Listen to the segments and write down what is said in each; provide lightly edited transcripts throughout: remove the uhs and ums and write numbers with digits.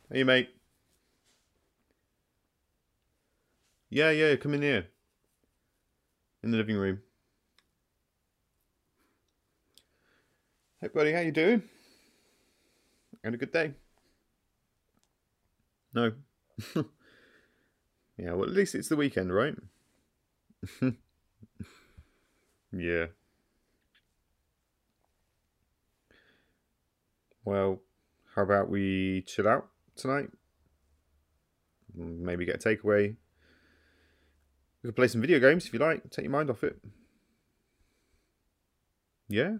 Hey, mate. Yeah, yeah, come in here. In the living room. Hey, buddy, how you doing? Had a good day? No. Yeah, well, at least it's the weekend, right? Yeah. Well, how about we chill out tonight? Maybe get a takeaway. We could play some video games if you like. Take your mind off it. Yeah?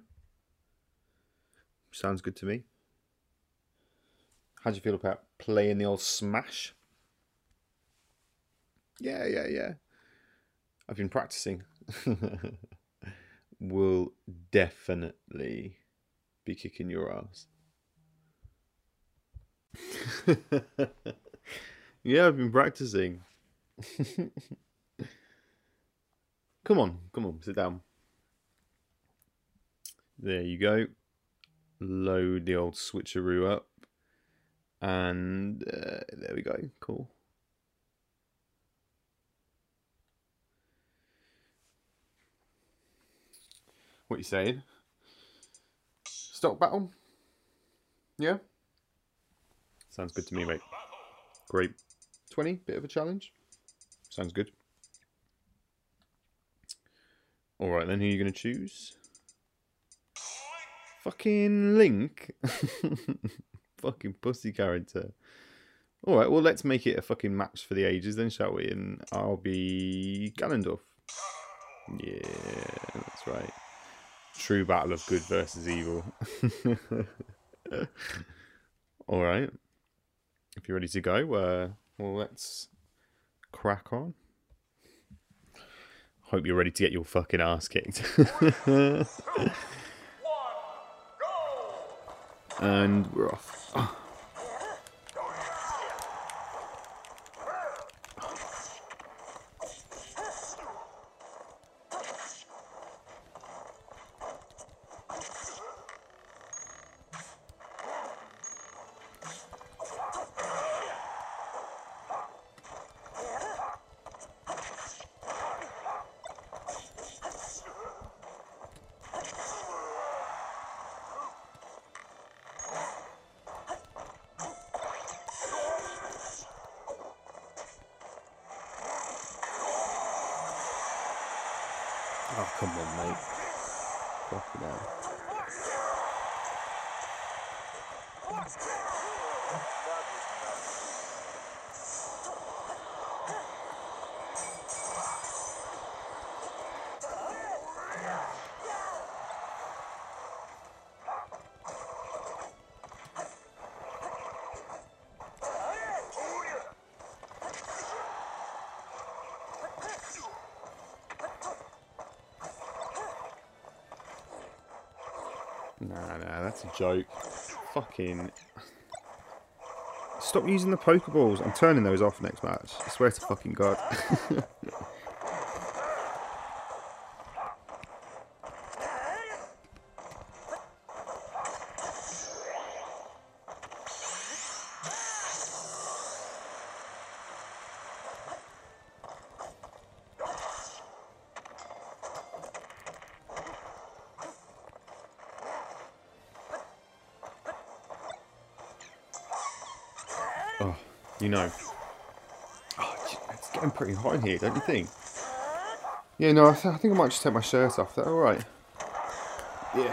Sounds good to me. How do you feel about playing the old Smash? Yeah, yeah, yeah. I've been practicing. Will definitely be kicking your ass. Yeah, I've been practicing. Come on, sit down. There you go. Load the old switcheroo up. And there we go. Cool. What you saying? Stock battle? Yeah? Sounds good to me, mate. Great. 20? Bit of a challenge? Sounds good. Alright then, who are you going to choose? Fucking Link? Fucking pussy character. Alright, well, let's make it a fucking match for the ages then, shall we? And I'll be Ganondorf. Yeah, that's right. True battle of good versus evil. Alright. If you're ready to go, well, let's crack on. Hope you're ready to get your fucking ass kicked. And we're off. Oh. Oh, come on, mate. Fucking hell. Nah, that's a joke. Fucking... Stop using the Pokeballs. I'm turning those off next match. I swear to fucking God. Oh, you know. Oh, it's getting pretty hot in here, don't you think? Yeah, no, I think I might just take my shirt off. Is that alright? Yeah.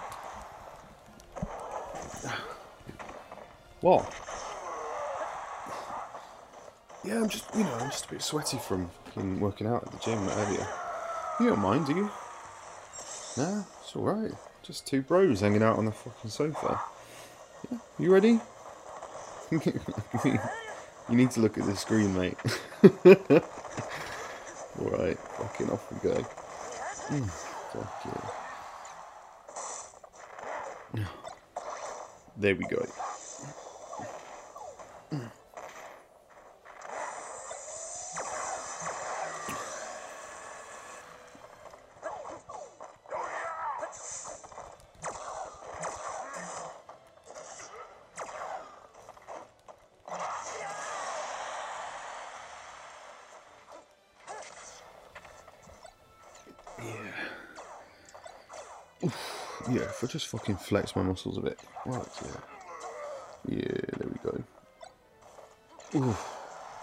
What? Yeah, I'm just a bit sweaty from fucking working out at the gym earlier. You don't mind, do you? Nah, it's alright. Just two bros hanging out on the fucking sofa. Yeah, you ready? You need to look at the screen, mate. Alright, fucking off we go. Fuck yeah. There we go. Yeah, if I just fucking flex my muscles a bit. Right, yeah. Yeah, there we go. Oof.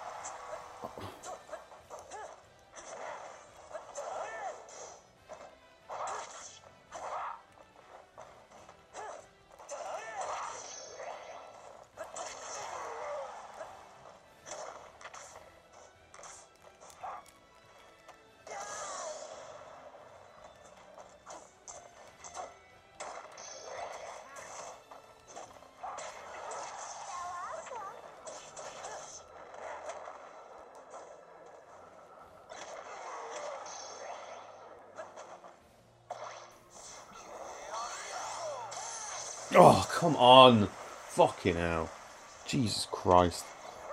Oh, come on. Fucking hell. Jesus Christ.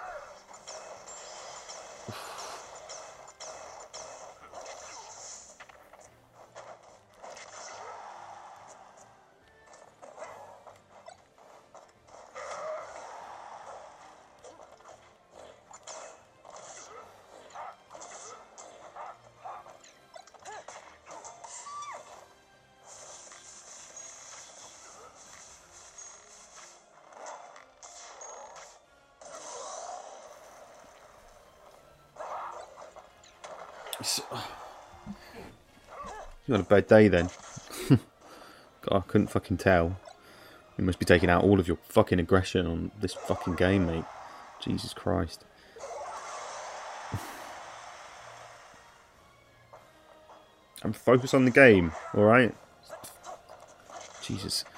You had a bad day then. God, I couldn't fucking tell. You must be taking out all of your fucking aggression on this fucking game, mate. Jesus Christ. I'm focused on the game, alright? Jesus.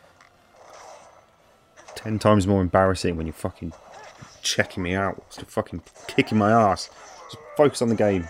10 times more embarrassing when you're fucking checking me out. You're fucking kicking my ass. Just focus on the game.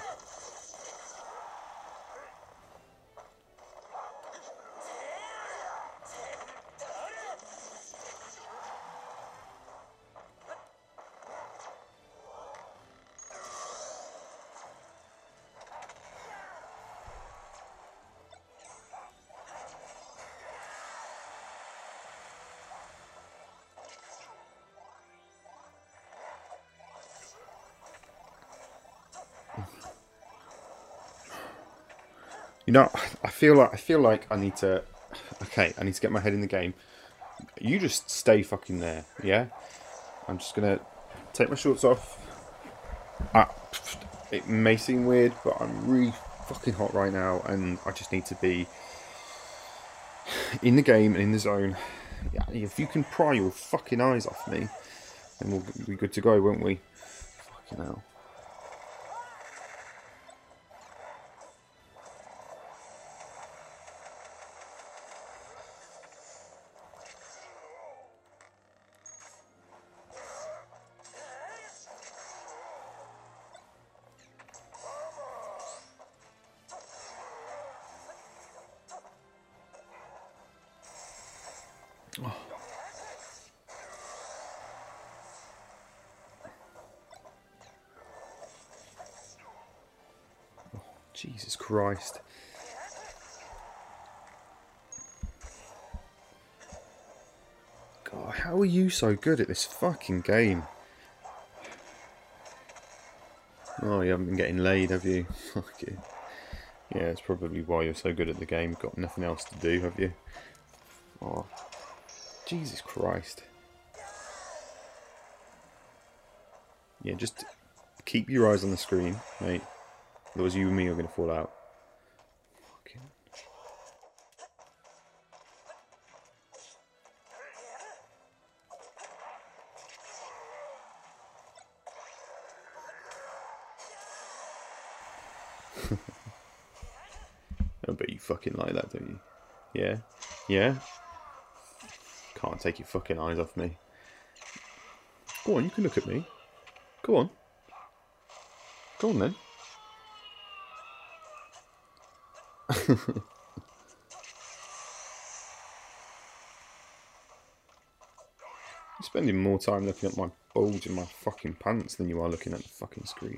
You know, I feel like I need to. Okay, I need to get my head in the game. You just stay fucking there, yeah? I'm just gonna take my shorts off. It may seem weird, but I'm really fucking hot right now, and I just need to be in the game and in the zone. Yeah, if you can pry your fucking eyes off me, then we'll be good to go, won't we? Fucking hell. Oh. Jesus Christ. God, how are you so good at this fucking game? Oh, you haven't been getting laid, have you? Fuck you. Yeah, it's probably why you're so good at the game. Got nothing else to do, have you? Oh, Jesus Christ. Yeah, just keep your eyes on the screen, mate. Otherwise you and me are going to fall out. Fucking... I bet you fucking like that, don't you? Yeah? Yeah? Can't take your fucking eyes off me. Go on, you can look at me. Go on. Go on then. You're spending more time looking at my bulge in my fucking pants than you are looking at the fucking screen.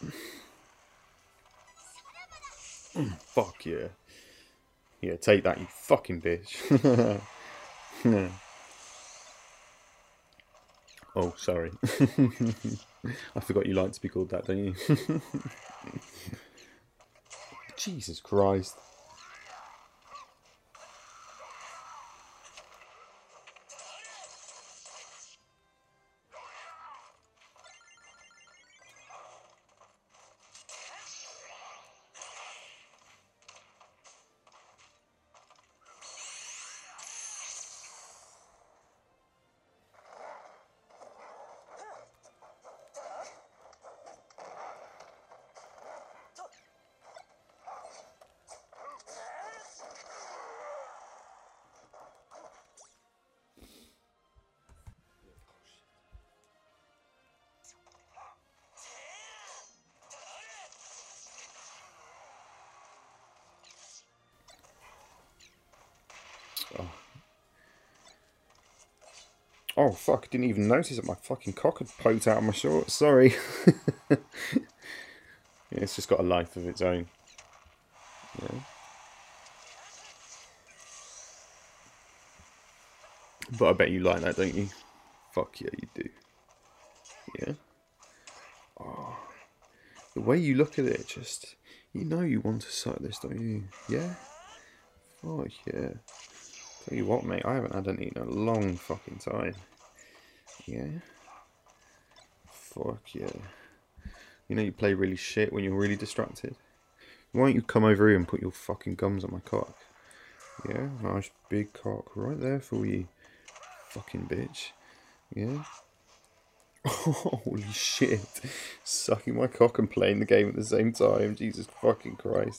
Fuck yeah. Yeah, take that, you fucking bitch. Oh, sorry. I forgot you like to be called that, don't you? Jesus Christ. Oh. Oh fuck, I didn't even notice that my fucking cock had poked out of my shorts. Sorry. Yeah, it's just got a life of its own. Yeah. But I bet you like that, don't you? Fuck yeah, you do. Yeah. Oh, the way you look at it, just, you know you want to suck this, don't you? Yeah? Fuck yeah. Tell you what, mate, I haven't had any in a long fucking time. Yeah? Fuck yeah. You know you play really shit when you're really distracted? Why don't you come over here and put your fucking gums on my cock? Yeah? Nice big cock right there for you. Fucking bitch. Yeah? Holy shit. Sucking my cock and playing the game at the same time. Jesus fucking Christ.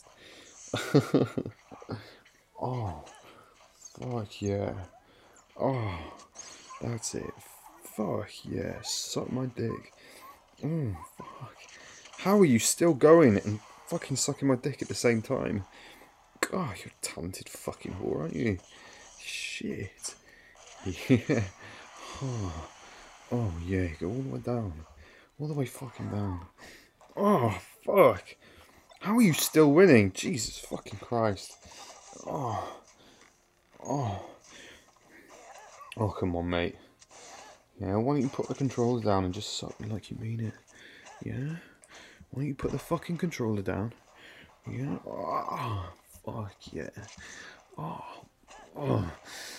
Oh, fuck yeah. Oh, that's it. Fuck yeah. Suck my dick. Oh, fuck. How are you still going and fucking sucking my dick at the same time? God, you're a talented fucking whore, aren't you? Shit. Yeah. Oh, oh yeah, go all the way down. All the way fucking down. Oh, fuck. How are you still winning? Jesus fucking Christ. Oh. Oh. Oh, come on, mate. Yeah, why don't you put the controller down and just suck me like you mean it? Yeah? Why don't you put the fucking controller down? Yeah? Oh, fuck yeah. Oh. Oh.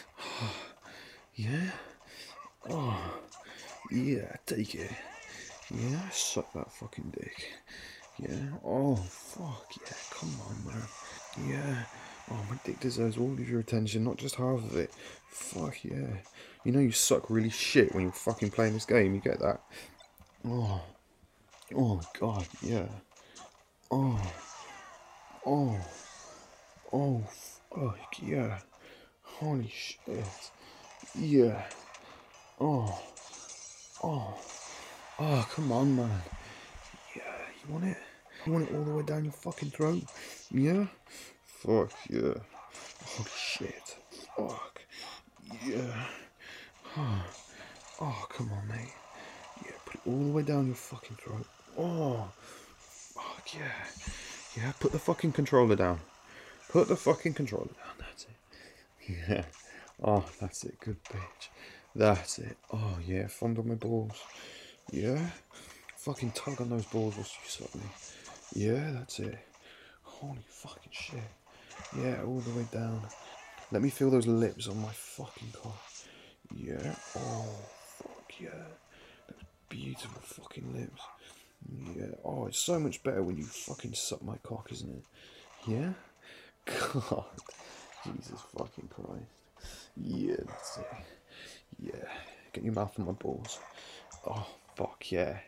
Yeah? Oh. Yeah, take it. Yeah, suck that fucking dick. Yeah? Oh, fuck yeah. Come on, man. Yeah. Oh, my dick deserves all of your attention, not just half of it. Fuck yeah. You know you suck really shit when you're fucking playing this game, you get that? Oh. Oh my god, yeah. Oh. Oh. Oh, fuck yeah. Holy shit. Yeah. Oh. Oh. Oh, come on, man. Yeah, you want it? You want it all the way down your fucking throat? Yeah? Fuck yeah. Holy shit. Fuck. Yeah. Oh, oh, come on, mate. Yeah, put it all the way down your fucking throat. Oh, fuck yeah. Yeah, put the fucking controller down. Put the fucking controller down, that's it. Yeah. Oh, that's it, good bitch. That's it. Oh, yeah, fondle my balls. Yeah. Fucking tug on those balls whilst you suck me. Yeah, that's it. Holy fucking shit. Yeah, all the way down. Let me feel those lips on my fucking cock. Yeah. Oh, fuck yeah. Those beautiful fucking lips. Yeah. Oh, it's so much better when you fucking suck my cock, isn't it? Yeah? God. Jesus fucking Christ. Yeah, that's it. Yeah. Get your mouth on my balls. Oh, fuck yeah.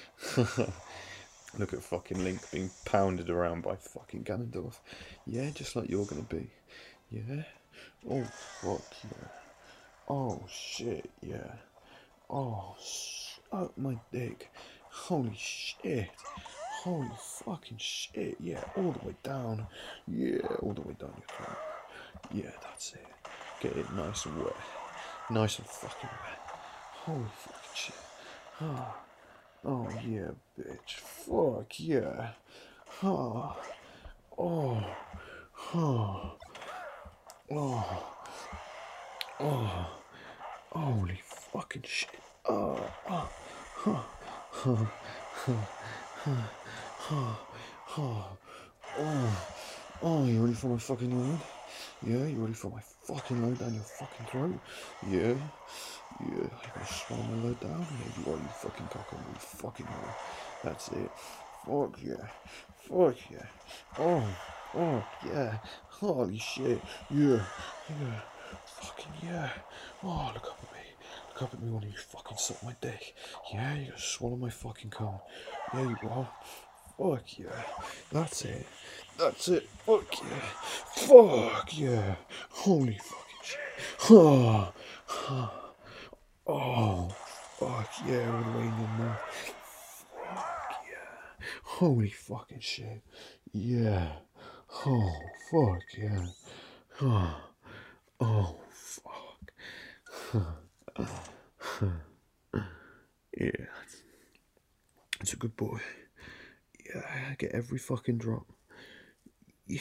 Look at fucking Link being pounded around by fucking Ganondorf. Yeah, just like you're gonna be. Yeah? Oh, fuck yeah. Oh, shit, yeah. Oh, suck my dick. Holy shit. Holy fucking shit. Yeah, all the way down. Yeah, all the way down your throat. Yeah, that's it. Get it nice and wet. Nice and fucking wet. Holy fucking shit. Oh, Oh yeah, bitch. Fuck yeah. Oh. Oh. Oh. Oh. Oh. Holy fucking shit. Oh. Oh. Oh. Oh. Oh. Oh. Oh. Oh. Oh, you ready for my fucking load? Yeah, you ready for my fucking load down your fucking throat? Yeah. Yeah, you gonna swallow my load down? Yeah, you are, you fucking cocker, you fucking hell. That's it. Fuck yeah. Fuck yeah. Oh, oh, yeah. Holy shit. Yeah, yeah. Fucking yeah. Oh, look up at me. Look up at me when you fucking suck my dick. Yeah, you gonna swallow my fucking cum. Yeah, you are. Fuck yeah. That's it. That's it. Fuck yeah. Fuck yeah. Holy fucking shit. Oh, oh. Oh, fuck yeah, all the way in your mouth. Fuck yeah. Holy fucking shit. Yeah. Oh, fuck yeah. Oh, oh fuck. Yeah, that's a good boy. Yeah, I get every fucking drop. Yeah.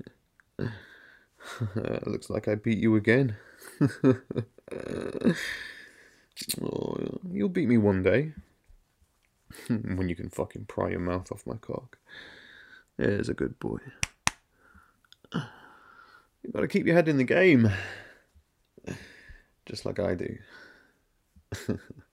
Looks like I beat you again. Oh, you'll beat me one day. When you can fucking pry your mouth off my cock. There's a good boy. You gotta keep your head in the game. Just like I do.